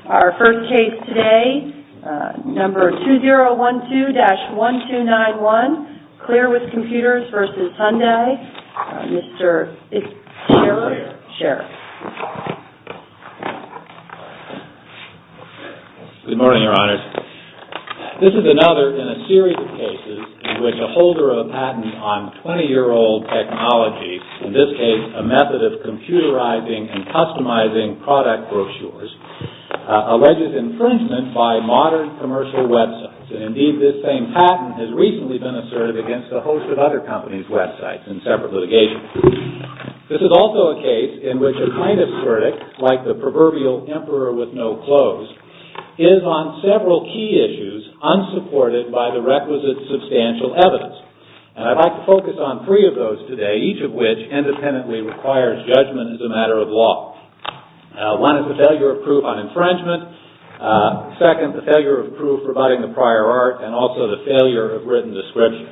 Our first case today, number 2012-1291, Clear with Computers versus Hyundai. Mr. Scherer. Good morning, Your Honors. This is another in a series of cases in which a holder of a patent on 20-year-old technology, in this case a method of computerizing and customizing product brochures, alleges infringement by modern commercial websites. And indeed, this same patent has recently been asserted against a host of other companies' websites in separate litigation. This is also a case in which a plaintiff's verdict, like the proverbial emperor with no clothes, is on several key issues unsupported by the requisite substantial evidence. And I'd like to focus on three of those today, each of which independently requires judgment as a matter of law. One is the failure of proof on infringement. Second, the failure of proof rebutting the prior art, and also the failure of written description.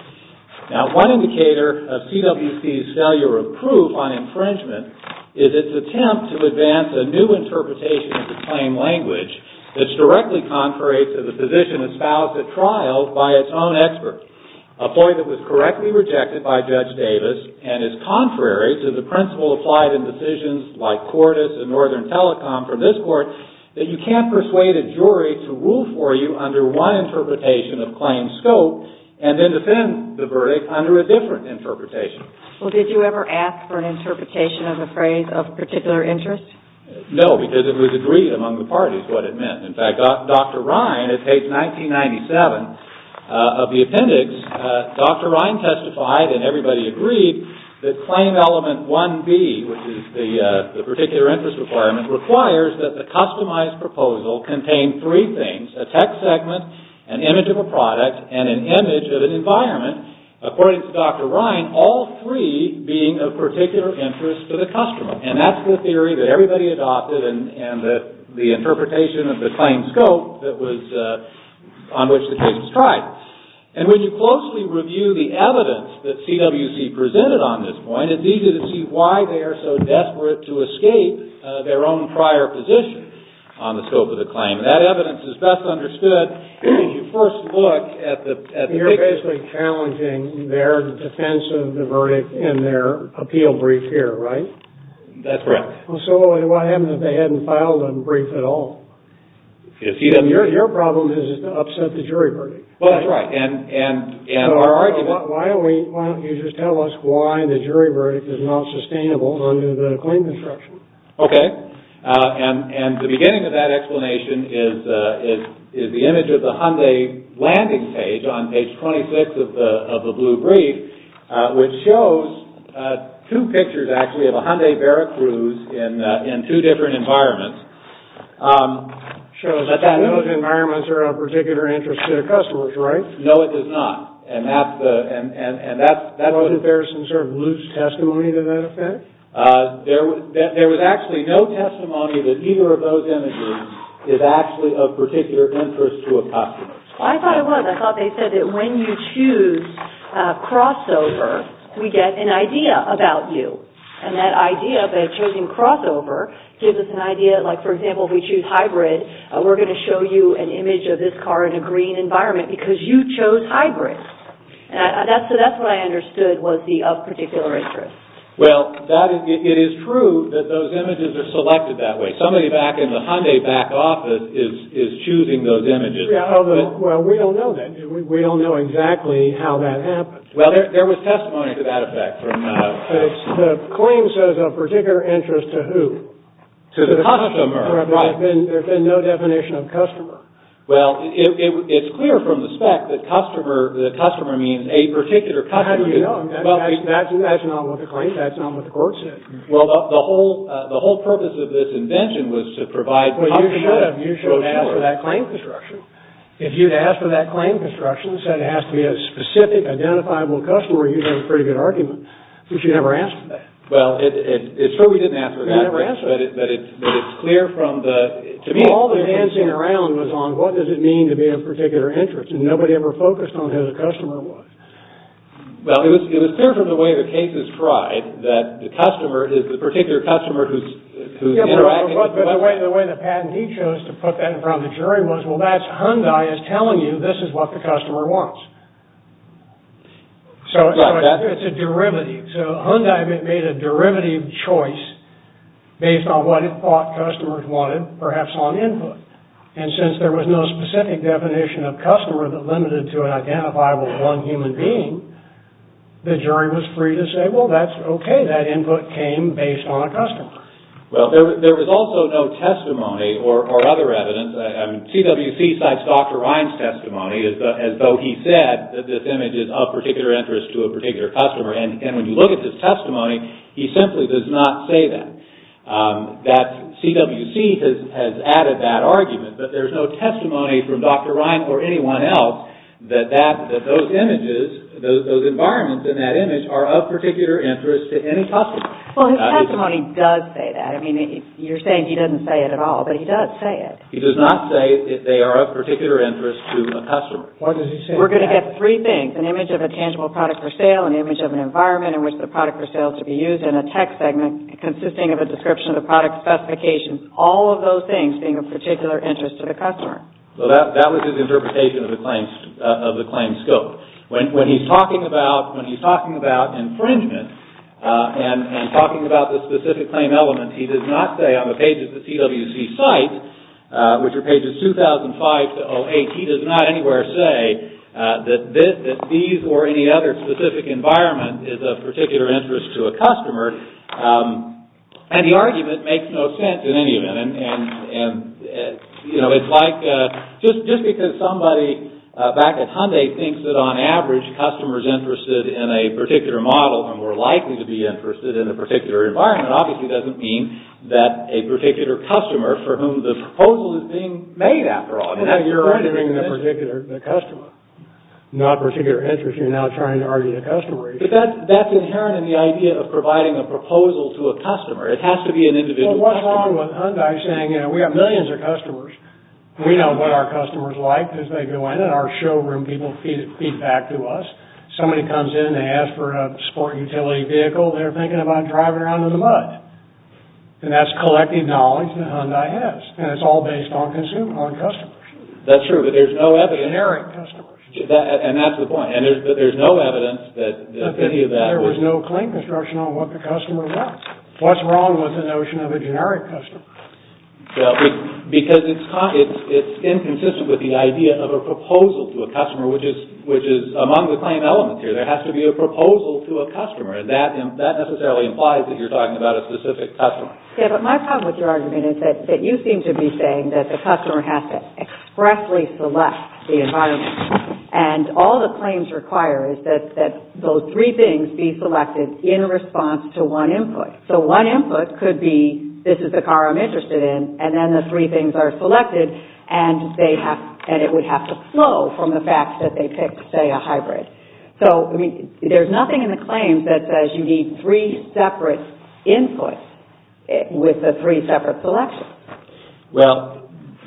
Now, one indicator of CWC's failure of proof on infringement is its attempt to advance a new interpretation of the claim language that's directly contrary to the position espoused at trial by its own expert, a point that was correctly rejected by Judge Davis and is contrary to the principle applied in decisions like Cordis and Northern Telecom from this court that you can't persuade a jury to rule for you under one interpretation of claim scope and then defend the verdict under a different interpretation. Well, did you ever ask for an interpretation of the phrase of particular interest? No, because it was agreed among the parties what it meant. In fact, Dr. Ryan, at page 1997 of the appendix, Dr. Ryan testified, and everybody agreed, that claim element 1B, which is the particular interest requirement, requires that the customized proposal contain three things: a text segment, an image of a product, and an image of an environment, according to Dr. Ryan, all three being of particular interest to the customer. And that's the theory that everybody adopted and the interpretation of the claim scope that was on which the case was tried. And when you closely review the evidence that CWC presented on this point, it's easy to see why they are so desperate to escape their own prior position on the scope of the claim. And that evidence is best understood if you first look at the You're basically challenging their defense of the verdict in their appeal brief here, right? That's correct. Well, so what happens if they hadn't filed a brief at all? Your problem is to upset the jury verdict. Well, that's right. And so our argument... Why don't you just tell us why the jury verdict is not sustainable under the claim construction? Okay. And the beginning of that explanation is the image of the Hyundai landing page on page 26 of the blue brief, which shows two pictures, actually, of a Hyundai Veracruz in two different environments. Shows that those environments are of particular interest to the customers, right? No, it does not. And that's Wasn't there some sort of loose testimony to that effect? There was actually no testimony that either of those images is actually of particular interest to a customer. I thought it was. I thought they said that when you choose crossover, we get an idea about you. And that idea by choosing crossover gives us an idea, like, for example, if we choose hybrid, we're going to show you an image of this car in a green environment because you chose hybrid. And that's what I understood was the of particular interest. Well, it is true that those images are selected that way. Somebody back in the Hyundai back office is choosing those images. Yeah, well, we don't know that. We don't know exactly how that happened. Well, there was testimony to that effect from... the claim says of particular interest to who? To the customer, right. There's been no definition of customer. Well, it's clear from the spec that the customer means a particular customer. How do you know? That's not what the claim. That's not what the court said. Well, the whole purpose of this invention was to provide. Well, you should have asked for that claim construction. If you'd asked for that claim construction and said it has to be a specific, identifiable customer, you'd have a pretty good argument. But you never asked for that. Well, it's true we didn't ask for that, but it's clear from the... To me, all the dancing around was on what does it mean to be of particular interest, and nobody ever focused on who the customer was. Well, it was clear from the way the case is tried that the customer is the particular customer who's interacting with the website. The way the patentee chose to put that in front of the jury was, well, that's Hyundai is telling you this is what the customer wants. So it's a derivative. So Hyundai made a derivative choice based on what it thought customers wanted, perhaps on input. And since there was no specific definition of customer that limited to an identifiable one human being, the jury was free to say, well, that's okay. That input came based on a customer. Well, there was also no testimony or other evidence. CWC cites Dr. Ryan's testimony as though he said that this image is of particular interest to a particular customer. And when you look at his testimony, he simply does not say that. That CWC has added that argument, but there's no testimony from Dr. Ryan or anyone else that those images, those environments in that image are of particular interest to any customer. Well, his testimony does say that. I mean, you're saying he doesn't say it at all, but he does say it. He does not say that they are of particular interest to a customer. What does he say? We're going to get three things: an image of a tangible product for sale, an image of an environment in which the product for sale is to be used, and a text segment consisting of a description of the product specifications. All of those things being of particular interest to the customer. So that was his interpretation of the claim scope. When he's talking about infringement and talking about the specific claim elements, he does not say on the pages that CWC cites, which are pages 2005 to 08, he does not anywhere say that these or any other specific environment is of particular interest to a customer. And the argument makes no sense in any event. And it's like just because somebody back at Hyundai thinks that on average customers interested in a particular model are more likely to be interested in a particular environment, obviously doesn't mean that a particular customer for whom the proposal is being made, after all. You're arguing the customer, not particular interest. You're now trying to argue the customer. But that's inherent in the idea of providing a proposal to a customer. It has to be an individual customer. What's wrong with Hyundai saying, we have millions of customers. We know what our customers like as they go in, and our showroom people feed back to us. Somebody comes in, they ask for a sport utility vehicle, they're thinking about driving around in the mud. And that's collective knowledge that Hyundai has. And it's all based on customers. That's true, but there's no evidence. Generic customers. And that's the point. And there's no evidence that any of that there was no claim construction on what the customer wants. What's wrong with the notion of a generic customer? Well, because it's inconsistent with the idea of a proposal to a customer, which is among the claim elements here. There has to be a proposal to a customer, and that necessarily implies that you're talking about a specific customer. Yeah, but my problem with your argument is that you seem to be saying that the customer has to expressly select the environment. And all the claims require is that those three things be selected in response to one input. So one input could be, this is the car I'm interested in, and then the three things are selected, and it would have to flow from the fact that they picked, say, a hybrid. So, there's nothing in the claims that says you need three separate inputs with the three separate selections. Well,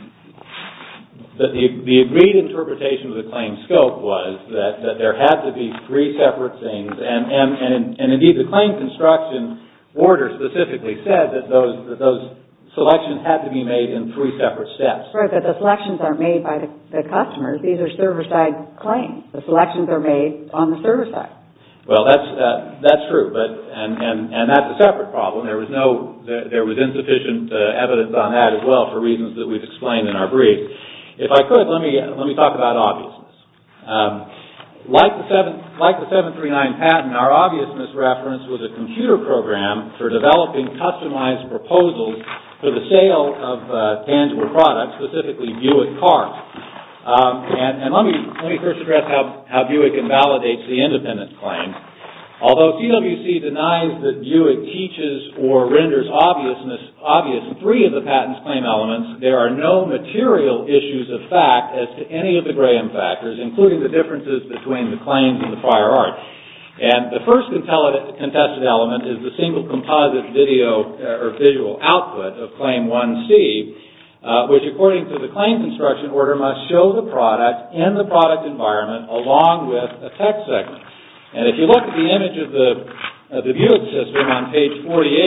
the agreed interpretation of the claim scope was that there had to be three separate things, and indeed the claim construction order specifically said that those selections had to be made in three separate steps. Right, but the selections aren't made by the customers. These are server-side claims. The selections are made on the server side. Well, that's true, and that's a separate problem. There was insufficient evidence on that as well for reasons that we've explained in our brief. If I could, let me talk about obviousness. Like the 739 patent, our obviousness reference was a computer program for developing customized proposals for the sale of tangible products, specifically Buick cars. And let me first address how Buick invalidates the independent claim. Although CWC denies that Buick teaches or renders obvious three of the patent's claim elements, there are no material issues of fact as to any of the Graham factors, including the differences between the claims and the prior art. And the first contested element is the single composite video or visual output of Claim 1C, which according to the claim construction order must show the product in the product environment along with a text segment. And if you look at the image of the Buick system on page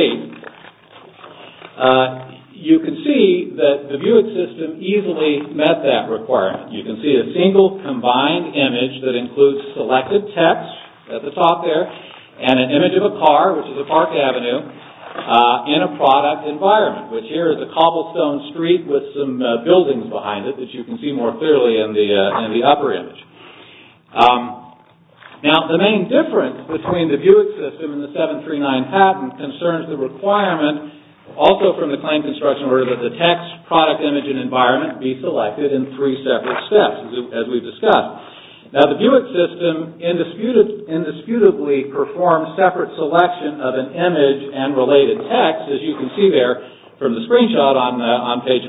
48, you can see that the Buick system easily met that requirement. You can see a single combined image that includes selected text at the top there and an image of a car, which is a Park Avenue, in a product environment, which here is a cobblestone street with some buildings behind it that you can see more clearly in the upper image. Now, the main difference between the Buick system and the 739 patent concerns the requirement also from the claim construction order that the text, product, image, and environment be selected in 3 separate steps, as we've discussed. Now, the Buick system indisputably performs separate selection of an image and related text, as you can see there from the screenshot on page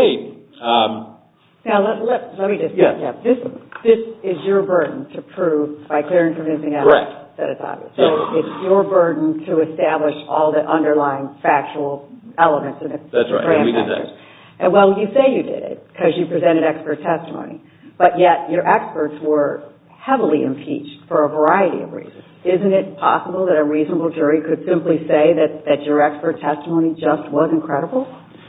48. Now, let me just back up. This is your burden to prove by clear and convincing evidence that it's obvious. So it's your burden to establish all the underlying factual elements of the That's right, and we did that. And well, you say you did it because you presented expert testimony, but yet your experts were heavily impeached for a variety of reasons. Isn't it possible that a reasonable jury could simply say that your expert testimony just wasn't credible?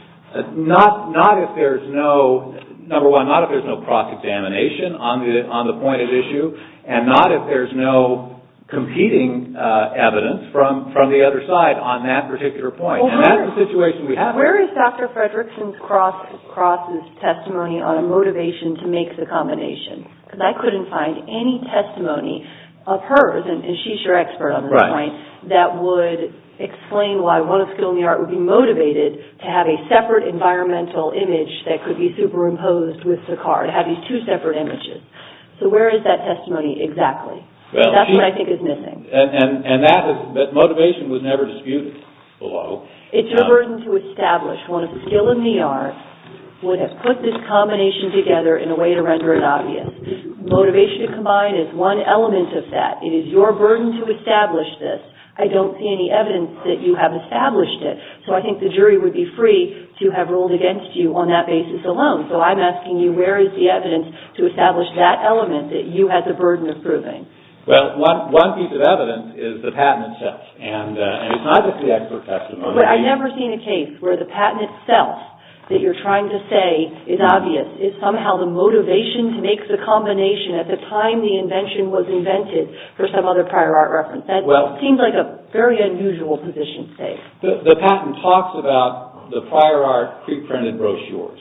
Not if there's no, number one, not if there's no cross-examination on the point at issue, and not if there's no competing evidence from the other side on that particular point. Well, and that's the situation we have. Where is Dr. Fredrickson's Cross's testimony on a motivation to make the combination? Because I couldn't find any testimony of hers, and she's your expert on this point, that would explain why one of skill in the art would be motivated to have a separate environmental image that could be superimposed with the car, to have these 2 separate images. So where is that testimony exactly? Well, that's what I think is missing. And that motivation was never disputed below. It's your burden to establish one of skill in the art would have put this combination together in a way to render it obvious. Motivation to combine is one element of that. It is your burden to establish this. I don't see any evidence that you have established it. So I think the jury would be free to have ruled against you on that basis alone. So I'm asking you, where is the evidence to establish that element that you had the burden of proving? Well, one piece of evidence is the patent itself, and it's not just the expert testimony. But I've never seen a case where the patent itself that you're trying to say is obvious is somehow the motivation to make the combination at the time the invention was invented for some other prior art reference. That seems like a very unusual position to take. The patent talks about the prior art pre-printed brochures,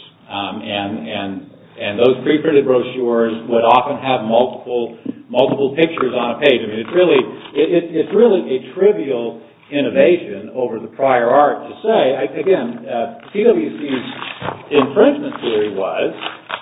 and those pre-printed brochures would often have multiple pictures on a page. I mean, it's really a trivial innovation over the prior art to say. Again, CWC's infringement theory was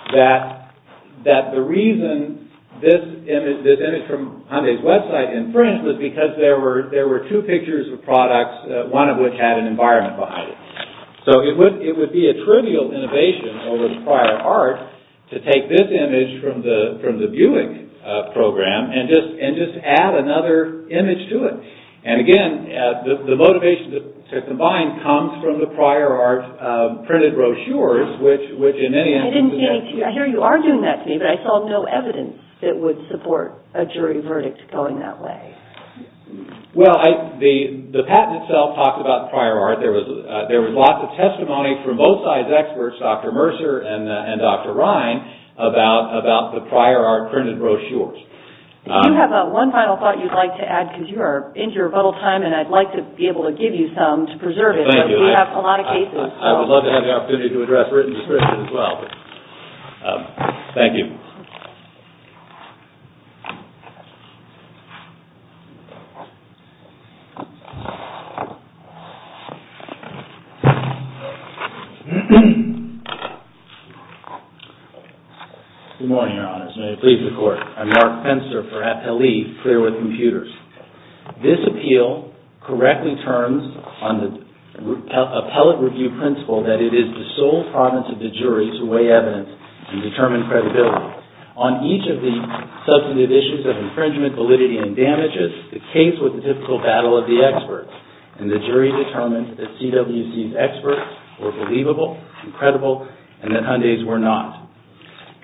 that the reason this image from Hyundai's website infringed was because there were 2 pictures of products, one of which had an environment behind it. So it would be a trivial innovation over the prior art to take this image from the Buick program and just add another image to it. And again, the motivation to combine comes from the prior art printed brochures, which in many instances... I didn't see any. I hear you arguing that to me, but I saw no evidence that would support a jury verdict going that way. Well, the patent itself talked about prior art. There was lots of testimony from both sides' experts, Dr. Mercer and Dr. Ryan, about the prior art printed brochures. You have one final thought you'd like to add, because you are into your rebuttal time, and I'd like to be able to give you some to preserve it. Thank you. We have a lot of cases. I would love to have the opportunity to address written description as well. But, thank you. Good morning, Your Honors. May it please the Court. I'm Mark Fenster for Appellee Clearwood Computers. This appeal correctly turns on the appellate review principle that it is the sole province of the jury to weigh evidence and determine credibility. On each of the substantive issues of infringement, validity, and damages, the case was the typical battle of the experts, and the jury determined that CWC's experts were believable and credible, and that Hyundai's were not.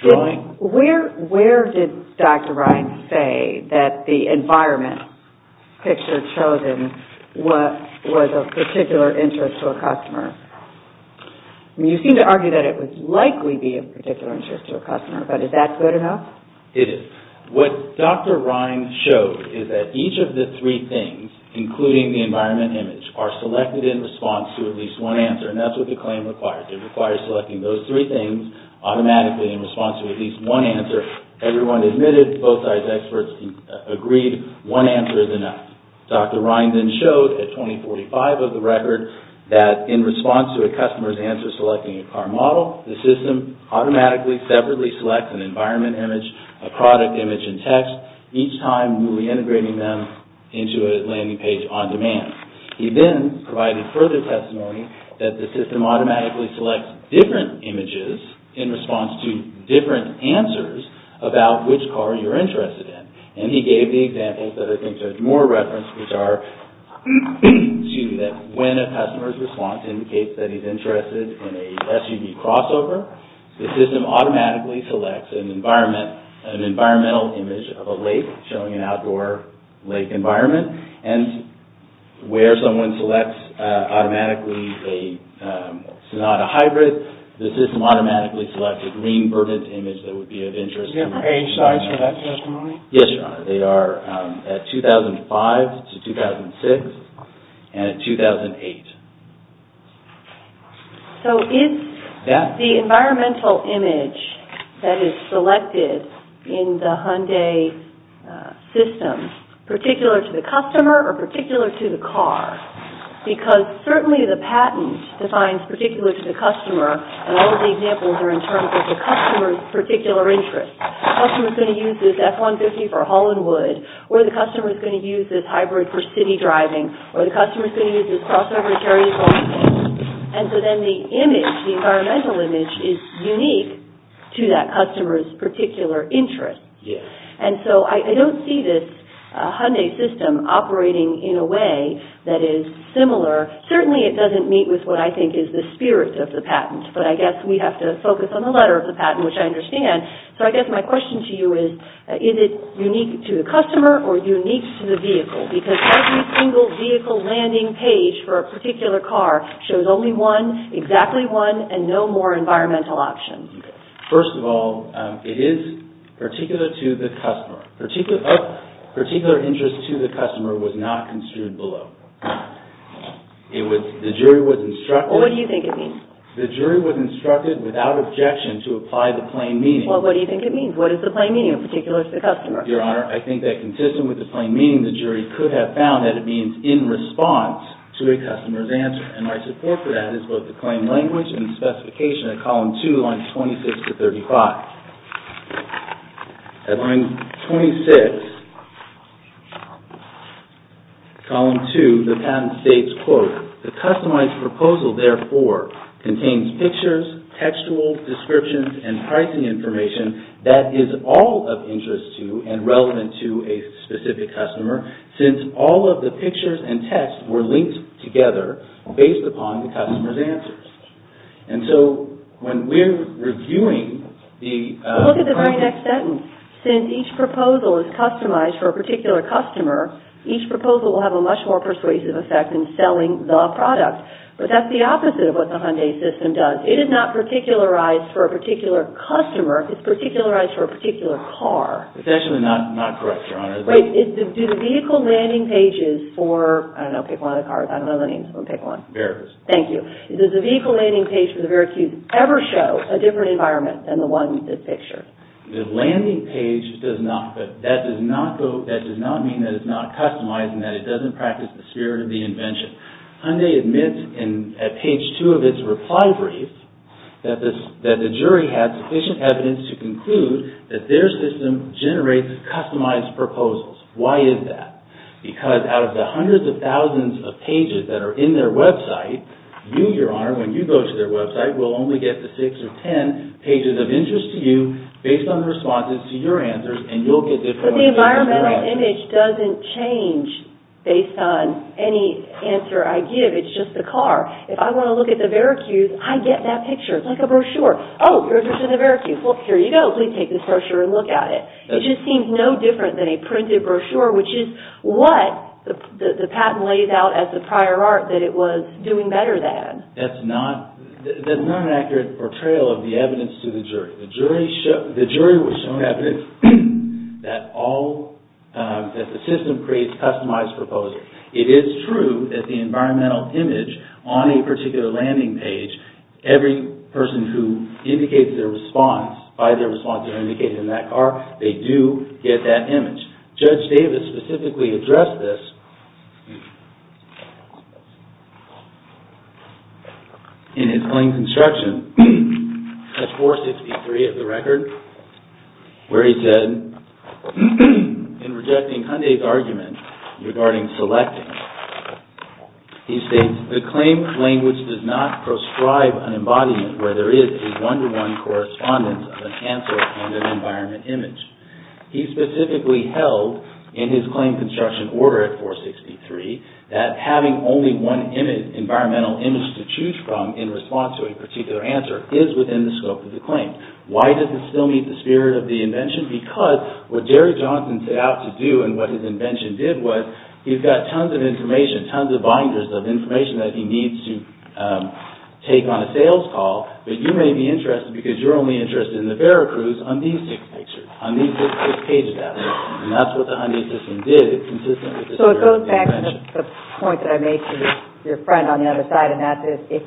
drawing. Where did Dr. Ryan say that the environment picture chosen was of particular interest to a customer? I mean, you seem to argue that it would likely be of particular interest to a customer, but is that good enough? It is. What Dr. Ryan showed is that each of the three things, including the environment image, are selected in response to at least one answer, and that's what the claim requires. It requires selecting those three things automatically in response to at least one answer. Everyone admitted, both sides experts agreed, one answer is enough. Dr. Ryan then showed at 2045 of the record that in response to a customer's answer selecting a car model, the system automatically separately selects an environment image, a product image, and text, each time newly integrating them into a landing page on demand. He then provided further testimony that the system automatically selects different images in response to different answers about which car you're interested in. And he gave the examples that I think Judge Moore referenced, which are that when a customer's response indicates that he's interested in a SUV crossover, the system automatically selects an environmental image of a lake showing an outdoor lake environment, and where someone selects automatically a Sonata hybrid, the system automatically selects a green verdant image that would be of interest. Do you have page size for that testimony? Yes, Your Honor. They are at 2005 to 2006 and at 2008. So is the environmental image that is selected in the Hyundai system particular to the customer or particular to the car? Because certainly the patent defines particular to the customer, and all of the examples are in terms of the customer's particular interest. The customer is going to use this F-150 for haul and wood, or the customer is going to use this hybrid for city driving, or the customer is going to use this crossover to carry his own things. And so then the image, the environmental image, is unique to that customer's particular interest. Yes. And so I don't see this Hyundai system operating in a way that is similar. Certainly it doesn't meet with what I think is the spirit of the patent, but I guess we have to focus on the letter of the patent, which I understand. So I guess my question to you is it unique to the customer or unique to the vehicle? Because every single vehicle landing page for a particular car shows only one, exactly one, and no more environmental options. First of all, it is particular to the customer. Particular interest to the customer was not construed below. The jury was instructed... Well, what do you think it means? The jury was instructed without objection to apply the plain meaning. Well, what do you think it means? What is the plain meaning of particular to the customer? Your Honor, I think that consistent with the plain meaning, the jury could have found that it means in response to a customer's answer. And my support for that is both the claim language and the specification at column 2, lines 26 to 35. At line 26... Column 2, the patent states, quote, "The customized proposal, therefore, contains pictures, textual descriptions, and pricing information that is all of interest to and relevant to a specific customer, since all of the pictures and text were linked together based upon the customer's answers." And so, when we're reviewing the... Look at the very next sentence. Since each proposal is customized for a particular customer, each proposal will have a much more persuasive effect in selling the product. But that's the opposite of what the Hyundai system does. It is not particularized for a particular customer. It's particularized for a particular car. It's actually not correct, Your Honor. Wait, do the vehicle landing pages for, I don't know, pick one of the cars. I don't know the names. I'll pick one. Veracruz. Thank you. Does the vehicle landing page for the Veracruz ever show a different environment than the one that's pictured? The landing page does not, but that does not mean that it's not customized and that it doesn't practice the spirit of the invention. Hyundai admits at page 2 of its reply brief that the jury had sufficient evidence to conclude that their system generates customized proposals. Why is that? Because out of the hundreds of thousands of pages that are in their website, you, Your Honor, when you go to their website, will only get the 6 or 10 pages of interest to you based on the responses to your answers, and you'll get different... But the environmental image doesn't change based on any answer I give. It's just the car. If I want to look at the Veracruz, I get that picture. It's like a brochure. Oh, you're interested in the Veracruz. Well, here you go. Please take this brochure and look at it. It just seems no different than a printed brochure, which is what the patent lays out as the prior art that it was doing better than. That's not an accurate portrayal of the evidence to the jury. The jury was shown evidence that that the system creates customized proposals. It is true that the environmental image on a particular landing page, every person who indicates their response, by their response they're indicated in that car, they do get that image. Judge Davis specifically addressed this in his claim construction at 463 of the record, where he said, in rejecting Hyundai's argument regarding selecting, he states, the claim language does not proscribe an embodiment where there is a one-to-one correspondence of an answer and an environment image. He specifically held in his claim construction order at 463 that having only one environmental image to choose from in response to a particular answer is within the scope of the claim. Why does it still meet the spirit of the invention? Because what Jerry Johnson set out to do and what his invention did was he's got tons of information, tons of binders of information that he needs to take on a sales call, but you may be interested because you're only interested in the Veracruz on these 6 pictures, on these 6 pages out there. And that's what the Hyundai system did. It's consistent with the spirit of the invention. So it goes back to the point that I made to your friend on the other side, and that's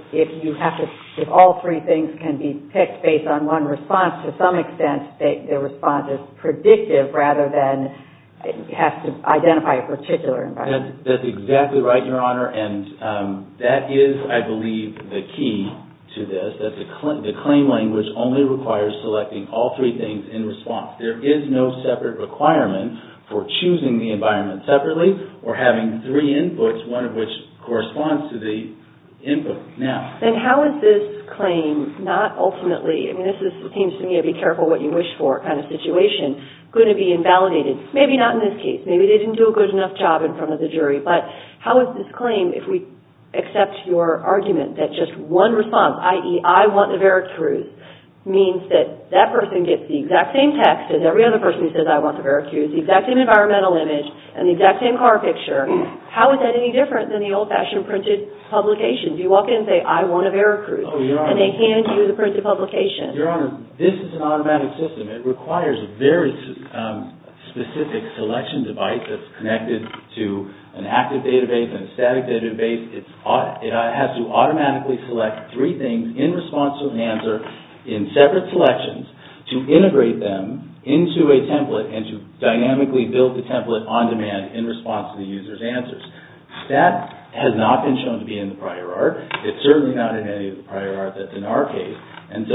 if all 3 things can be picked based on one response, to some extent the response is predictive rather than it has to identify a particular environment. That's exactly right, Your Honor, and that is, I believe, the key to this, that the claim language only requires selecting all 3 things in response. There is no separate requirement for choosing the environment separately or having 3 inputs, one of which corresponds to the input. Now, then how is this claim not ultimately, this seems to me a be careful what you wish for kind of situation, going to be invalidated? Maybe not in this case. Maybe they didn't do a good enough job in front of the jury. But how is this claim, if we accept your argument that just one response, i.e. I want the Veracruz, means that that person gets the exact same text as every other person who says I want the Veracruz, the exact same environmental image, and the exact same car picture. How is that any different than the old-fashioned printed publications? You walk in and say, I want a Veracruz, and they hand you the printed publication. Your Honor, this is an automatic system. It requires a very specific selection device that's connected to an active database and a static database. It has to automatically select 3 things in response to an answer in separate selections to integrate them into a template and to dynamically build the template on demand in response to the user's answers. That has not been shown to be in the prior art. It's certainly not in any of the prior art that's in our case. And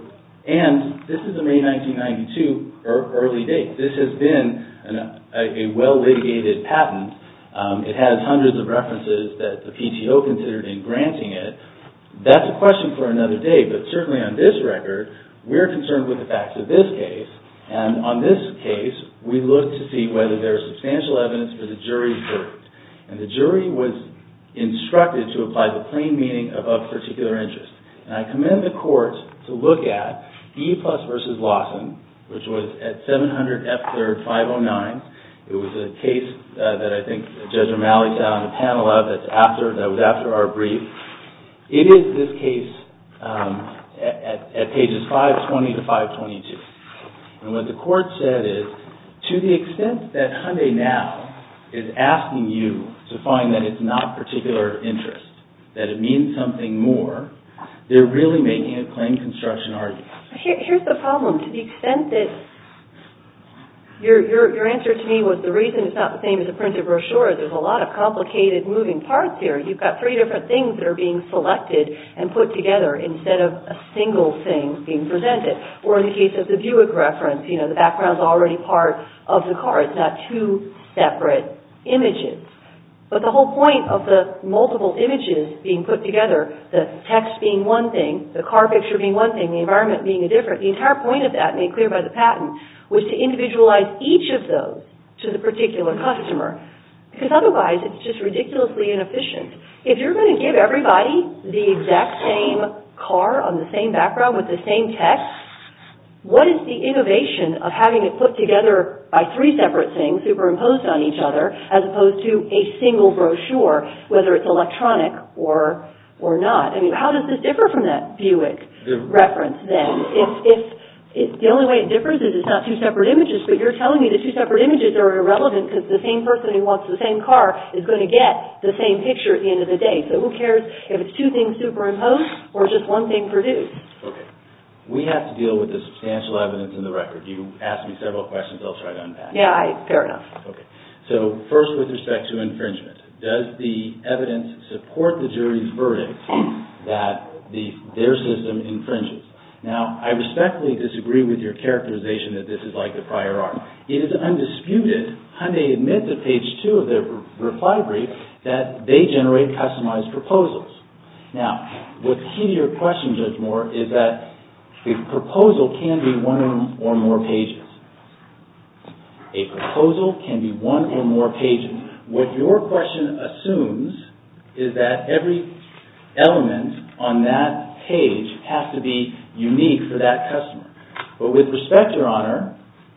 this is a May 1992 early date. This has been a well-litigated patent. It has hundreds of references that the PTO considered in granting it. That's a question for another day, but certainly on this record, we're concerned with the facts of this case. And on this case, we look to see whether there is substantial evidence for the jury's verdict. And the jury was instructed to apply the plain meaning of particular interest. And I commend the court to look at E+ versus Lawson, which was at 700 F3rd 509. It was a case that I think Judge O'Malley sat on the panel of that was after our brief. It is this case at pages 520 to 522. And what the court said is, to the extent that Hyundai now is asking you to find that it's not particular interest, that it means something more, they're really making a claim construction argument. Here's the problem. To the extent that your answer to me was the reason it's not the same as a printed brochure, there's a lot of complicated moving parts here. You've got 3 different things that are being selected and put together instead of a single thing being presented. Or in the case of the Buick reference, the background's already part of the car. It's not 2 separate images. But the whole point of the multiple images being put together, the text being one thing, the car picture being one thing, the environment being a different, the entire point of that, made clear by the patent, was to individualize each of those to the particular customer. Because otherwise it's just ridiculously inefficient. If you're going to give everybody the exact same car on the same background with the same text, what is the innovation of having it put together by three separate things superimposed on each other as opposed to a single brochure, whether it's electronic or not? I mean, how does this differ from that Buick reference then? If the only way it differs is it's not two separate images, but you're telling me the two separate images are irrelevant because the same person who wants the same car is going to get the same picture at the end of the day. So who cares if it's two things superimposed or just one thing produced? Okay. We have to deal with the substantial evidence in the record. You asked me several questions. I'll try to unpack. Yeah, fair enough. Okay. So first, with respect to infringement, does the evidence support the jury's verdict that their system infringes? Now, I respectfully disagree with your characterization that this is like the prior art. It is undisputed. Hyundai admits at page 2 of their reply brief that they generate customized proposals. Now, what's key to your question, Judge Moore, is that the proposal can be one or more pages. A proposal can be one or more pages. What your question assumes is that every element on that page has to be unique for that customer. But with respect, Your Honor,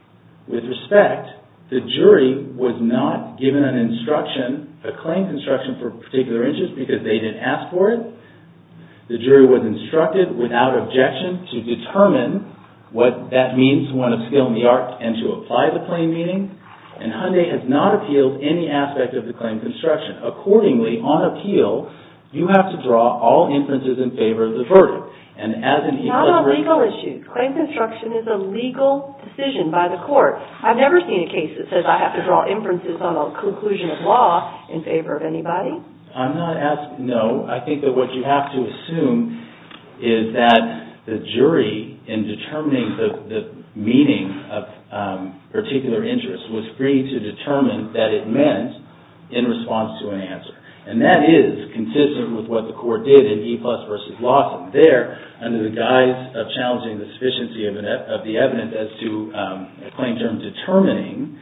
the jury was not given an instruction, a claim construction for particular interest because they didn't ask for it. The jury was instructed without objection to determine what that means to one of skill in the art and to apply the plain meaning. And Hyundai has not appealed any aspect of the claim construction. Accordingly, on appeal, you have to draw all inferences in favor of the verdict. And as an not on legal issues. Claim construction is a legal decision by the court. I've never seen a case that says I have to draw inferences on a conclusion of law in favor of anybody. I'm not asking, no. I think that what you have to assume is that the jury, in determining the meaning of particular interest, was free to determine that it meant in response to an answer. And that is consistent with what the court did in E+ versus Lawson. There, under the guise of challenging the sufficiency of the evidence as to a claim term determining,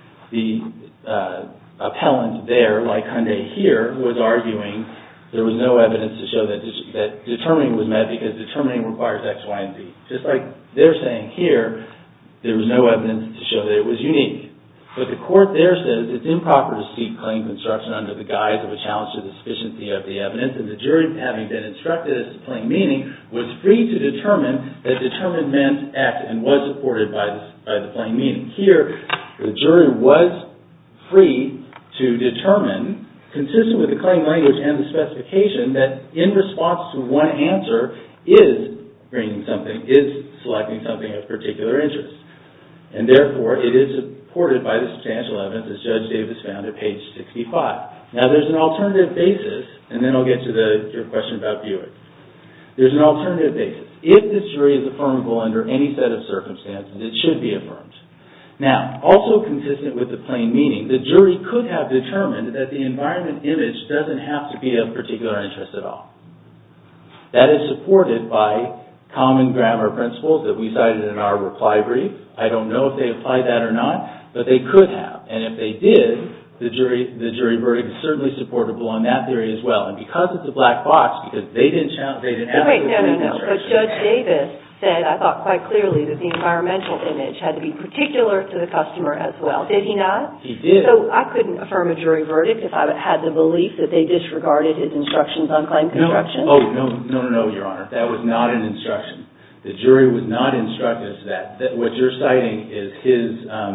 the appellant there, like Hyundai here, was arguing there was no evidence to show that determining was met because determining requires X, Y, and Z. Just like they're saying here, there was no evidence to show that it was unique. But the court there says it's improper to seek claim construction under the guise of a challenge to the sufficiency of the evidence, and the jury, having been instructed as to plain meaning, was free to determine that determined meant X and was supported by the plain meaning. Here, the jury was free to determine, consistent with the claim language and the specification, that in response to one answer is selecting something of particular interest. And therefore, it is supported by the substantial evidence, as Judge Davis found at page 65. Now, there's an alternative basis, and then I'll get to your question about Buick. There's an alternative basis. If this jury is affirmable under any set of circumstances, it should be affirmed. Now, also consistent with the plain meaning, the jury could have determined that the environment image doesn't have to be of particular interest at all. That is supported by common grammar principles that we cited in our reply brief. I don't know if they applied that or not, but they could have. And if they did, the jury verdict is certainly supportable on that theory as well. And because it's a black box, because they didn't ask for the claim construction. But Judge Davis said, I thought quite clearly, that the environmental image had to be particular to the customer as well. Did he not? He did. So I couldn't affirm a jury verdict if I had the belief that they disregarded his instructions on claim construction? No, Your Honor. That was not an instruction. The jury was not instructed as to that. What you're citing is his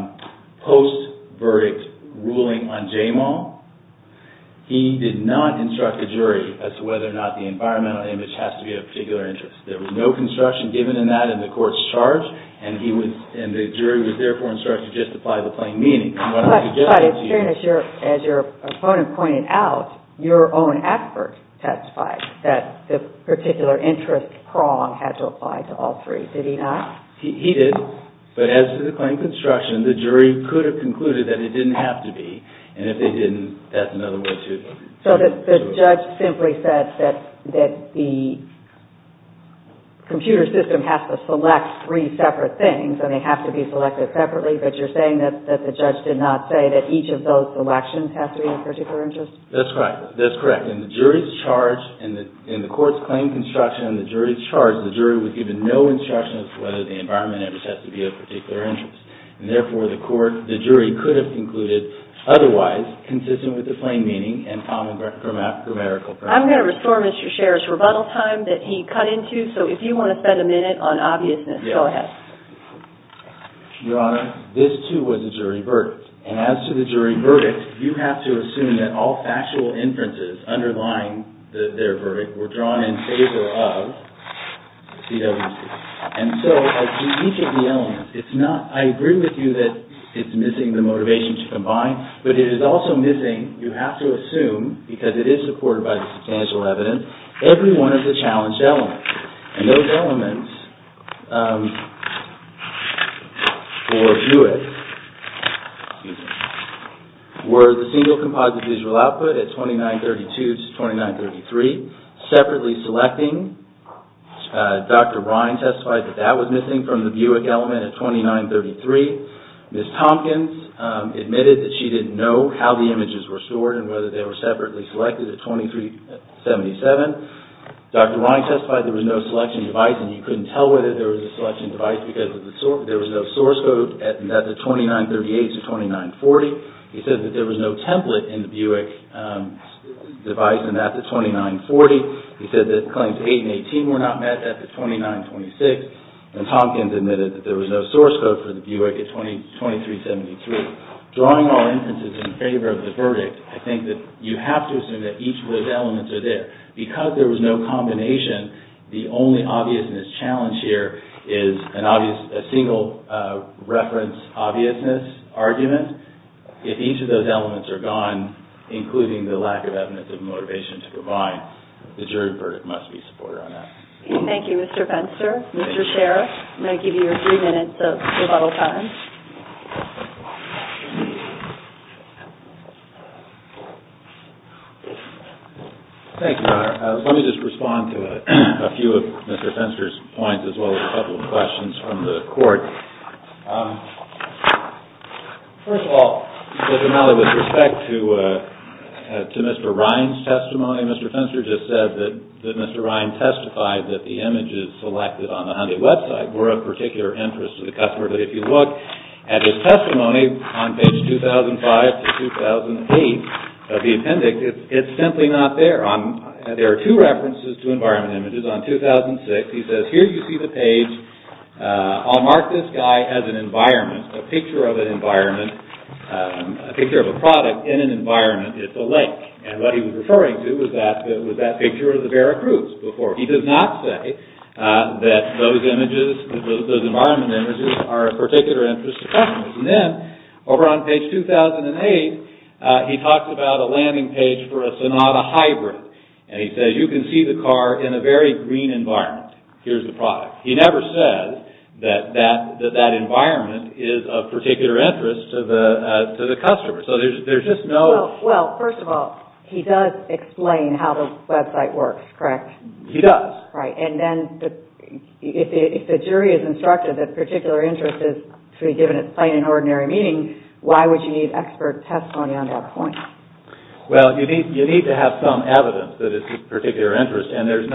post-verdict ruling on J-Mall. He did not instruct the jury as to whether or not the environmental image has to be of particular interest. There was no construction given in that in the court's charge, and the jury was therefore instructed just to apply the plain meaning. But in fairness, as your opponent pointed out, your own expert testified that the particular interest prong had to apply to all three. Did he not? He did. But as to the claim construction, the jury could have concluded that it didn't have to be. And if they didn't, that's another way to... So the judge simply said that the computer system has to select three separate things, and they have to be selected separately, but you're saying that the judge did not say that each of those selections has to be of particular interest? That's right. That's correct. In the jury's charge, in the court's claim construction, in the jury's charge, the jury was given no instruction as to whether the environment interest has to be of particular interest. And therefore, the jury could have concluded otherwise, consistent with the plain meaning and common grammatical principles. I'm going to restore Mr. Scherer's rebuttal time that he cut into, so if you want to spend a minute on obviousness, go ahead. Your Honor, this too was a jury verdict. And as to the jury verdict, you have to assume that all factual inferences underlying their verdict were drawn in favor of CWC. And so, as to each of the elements, I agree with you that it's missing the motivation to combine, but it is also missing, you have to assume, because it is supported by the substantial evidence, every one of the challenged elements. And those elements for Buick were the single composite visual output at 2932 to 2933, separately selecting. Dr. Ryan testified that was missing from the Buick element at 2933. Ms. Tompkins admitted that she didn't know how the images were stored and whether they were separately selected at 2377. Dr. Ryan testified there was no selection device, and you couldn't tell whether there was a selection device because there was no source code at the 2938 to 2940. He said that there was no template in the Buick device, and that's at 2940. He said that claims 8 and 18 were not met at the 2926. And Tompkins admitted that there was no source code for the Buick at 2373. Drawing all inferences in favor of the verdict, I think that you have to assume that each of those elements are there. Because there was no combination, the only obviousness challenge here is a single reference obviousness argument. If each of those elements are gone, including the lack of evidence of motivation to combine, the jury verdict must be supported on that. Thank you, Mr. Fenster. Mr. Scherer, I'm going to give you your 3 minutes of rebuttal time. Thank you, Your Honor. Let me just respond to a few of Mr. Fenster's points as well as a couple of questions from the court. First of all, Mr. O'Malley, with respect to Mr. Ryan's testimony, Mr. Fenster just said that Mr. Ryan testified that the images selected on the Hyundai website were of particular interest to the customer. But if you look at his testimony on page 2005 to 2008 of the appendix, it's simply not there. There are 2 references to environment images. On 2006, he says, here you see the page. I'll mark this guy as an environment, a picture of an environment. A picture of a product in an environment, it's a lake. And what he was referring to was that picture of the Veracruz before. He does not say that those images, those environment images, are of particular interest to customers. And then, over on page 2008, he talks about a landing page for a Sonata Hybrid. And he says, you can see the car in a very green environment. Here's the product. He never says that environment is of particular interest to the customer. So there's just no... Well, first of all, he does explain how the website works, correct? He does. Right. And then if the jury is instructed that particular interest is to be given its plain and ordinary meaning, why would you need expert testimony on that point? Well, you need to have some evidence that it's of particular interest, and there's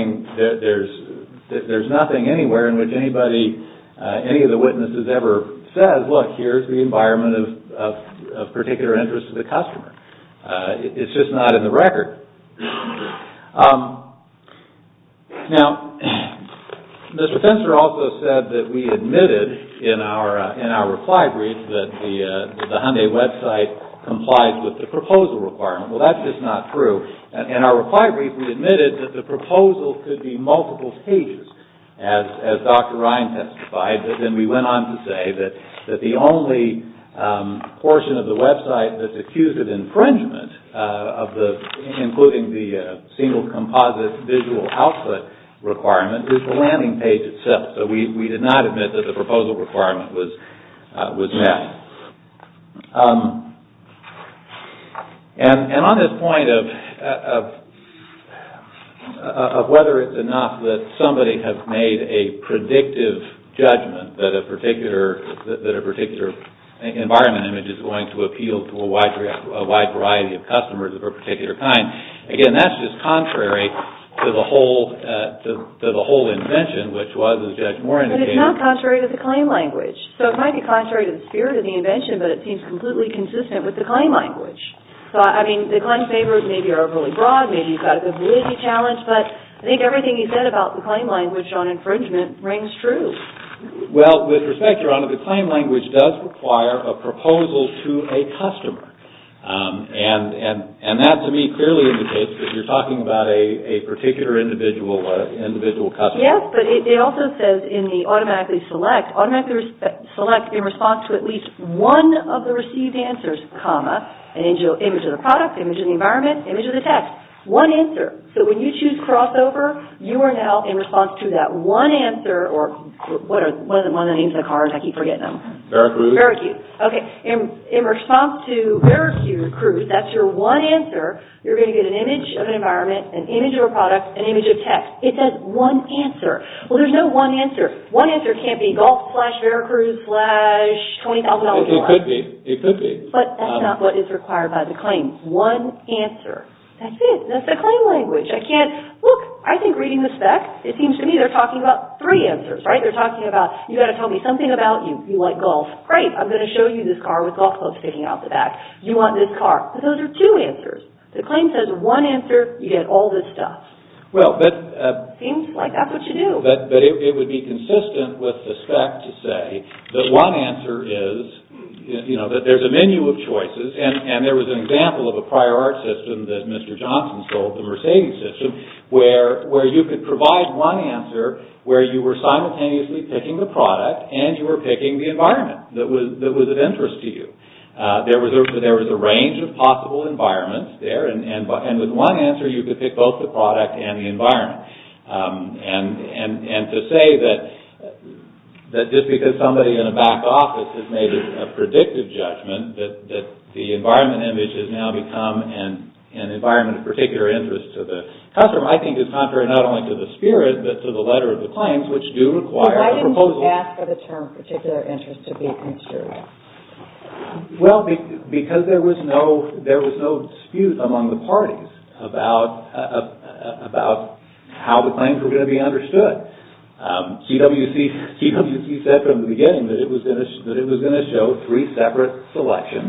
nothing anywhere in which any of the witnesses ever says, look, here's the environment of particular interest to the customer. It's just not in the record. Now, Mr. Fenster also said that we admitted in our reply brief that the Hyundai website complies with the proposal requirement. Well, that's just not true. In our reply brief, we admitted that the proposal could be multiple pages, as Dr. Ryan testified. But then we went on to say that the only portion of the website that's accused of infringement, including the single composite visual output requirement, is the landing page itself. So we did not admit that the proposal requirement was met. And on this point of whether it's enough that somebody has made a predictive judgment that a particular environment image is going to appeal to a wide variety of customers of a particular kind. Again, that's just contrary to the whole invention, which was, as Judge Moore indicated. But it's not contrary to the claim language. So it might be contrary to the spirit of the invention, but it seems completely consistent with the claim language. So, I mean, the claims maybe are overly broad, maybe you've got a good validity challenge, but I think everything you said about the claim language on infringement rings true. Well, with respect, Your Honor, the claim language does require a proposal to a customer. And that, to me, clearly indicates that you're talking about a particular individual customer. Yes, but it also says in the automatically select in response to at least one of the received answers, comma, an image of the product, image of the environment, image of the text. One answer. So when you choose crossover, you are now in response to that one answer, or what are one of the names of the cars? I keep forgetting them. Veracruz. Okay. In response to Veracruz, that's your one answer. You're going to get an image of an environment, an image of a product, an image of text. It says one answer. Well, there's no one answer. One answer can't be golf/Veracruz/$20,000. It could be. But that's not what is required by the claim. One answer. That's it. That's the claim language. I think reading the spec, it seems to me they're talking about three answers, right? They're talking about, you got to tell me something about you. You like golf. Great. I'm going to show you this car with golf clubs sticking out the back. You want this car. But those are two answers. The claim says one answer, you get all this stuff. Well, but... seems like that's what you do. But it would be consistent with the spec to say that one answer is, that there's a menu of choices, and there was an example of a prior art system that Mr. Johnson sold, the Mercedes system, where you could provide one answer where you were simultaneously picking the product and you were picking the environment that was of interest to you. There was a range of possible environments there, and with one answer you could pick both the product and the environment. And to say that just because somebody in a back office has made a predictive judgment that the environment image has now become an environment of particular interest to the customer, I think is contrary not only to the spirit but to the letter of the claims, which do require a proposal. Why didn't you ask for the term particular interest to be construed? Well, because there was no dispute among the parties about how the claims were going to be understood. CWC said from the beginning that it was going to show three separate selections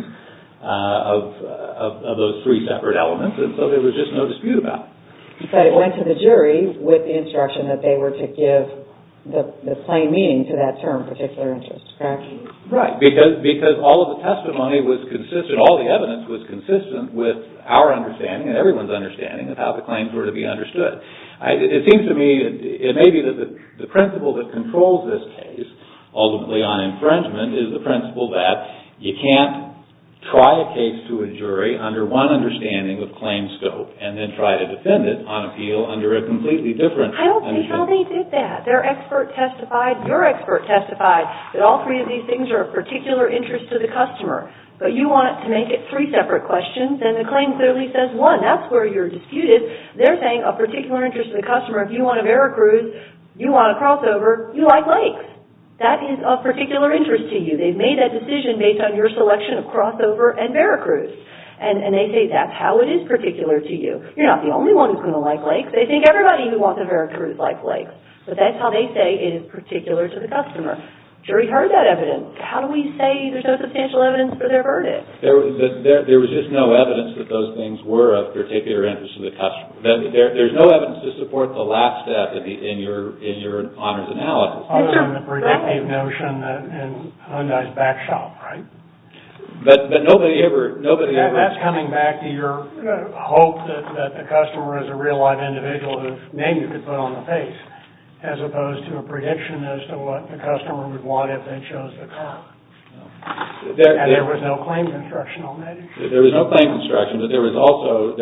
of those three separate elements, and so there was just no dispute about it. But it went to the jury with the instruction that they were to give the plain meaning to that term, particular interest, correct? Right, because all of the testimony was consistent, all the evidence was consistent with our understanding and everyone's understanding of how the claims were to be understood. It seems to me it may be that the principle that controls this case, ultimately on infringement, is the principle that you can't try a case to a jury under one understanding of claim scope and then try to defend it on appeal under a completely different I don't see how they did that. Their expert testified, your expert testified, that all three of these things are of particular interest to the customer. But you want to make it three separate questions, and the claim clearly says one. That's where you're disputed. They're saying of particular interest to the customer. If you want a Veracruz, you want a crossover, you like lakes. That is of particular interest to you. They've made that decision based on your selection of crossover and Veracruz. And they say that's how it is particular to you. You're not the only one who's going to like lakes. They think everybody who wants a Veracruz likes lakes. But that's how they say it is particular to the customer. Jury heard that evidence. How do we say there's no substantial evidence for their verdict? There was just no evidence that those things were of particular interest to the customer. There's no evidence to support the last step in your honors analysis. Other than the predictive notion that in Hyundai's back shop, right? But nobody ever. That's coming back to your hope that the customer is a real live individual whose name you could put on the face, as opposed to a prediction as to what the customer would want if they chose the car. And there was no claim construction on that issue. There was no claim construction, but there was also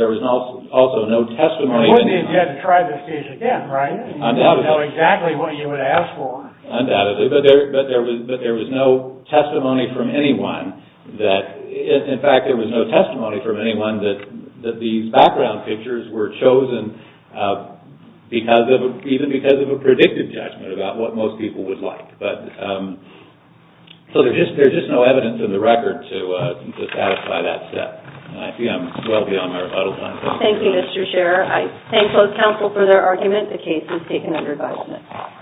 no testimony. You wouldn't have had to try this case again, right? Undoubtedly. You know exactly what you would ask for. Undoubtedly, but there was no testimony from anyone that. In fact, there was no testimony from anyone that these background pictures were chosen even because of a predictive judgment about what most people would like. But so there's just no evidence in the record to satisfy that step. And I see I'm well beyond my rebuttal time. Thank you, Mr. Scherer. I thank both counsel for their argument. The case is taken under advisement.